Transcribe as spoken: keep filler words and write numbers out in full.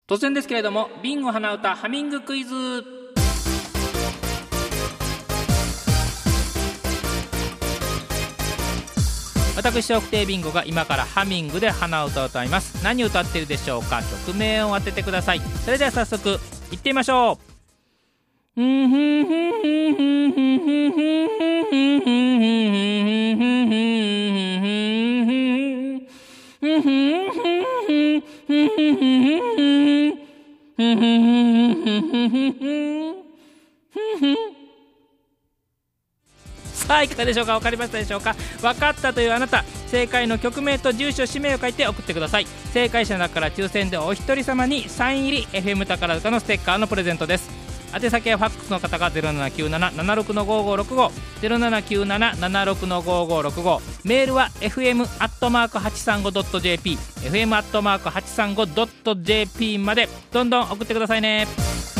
突然ですけれども、ビンゴ鼻歌ハミングクイズ。私笑福亭ビンゴが今からハミングで鼻歌を歌います。何歌っているでしょうか。曲名を当ててください。それでは早速いってみましょう。さあいかがでしょうか。分かりましたでしょうか。分かったというあなた、正解の曲名と住所氏名を書いて送ってください。正解者の中から抽選でお一人様にサイン入り エフエム 宝塚のステッカーのプレゼントです。宛先はファックスの方が ゼロななきゅうなな ななろく ごごろくご ゼロななきゅうなな ななろく ごごろくご、メールは エフエム アットマーク はちさんご ドット ジェーピー エフエム アットマーク はちさんご ドット ジェーピー までどんどん送ってくださいね。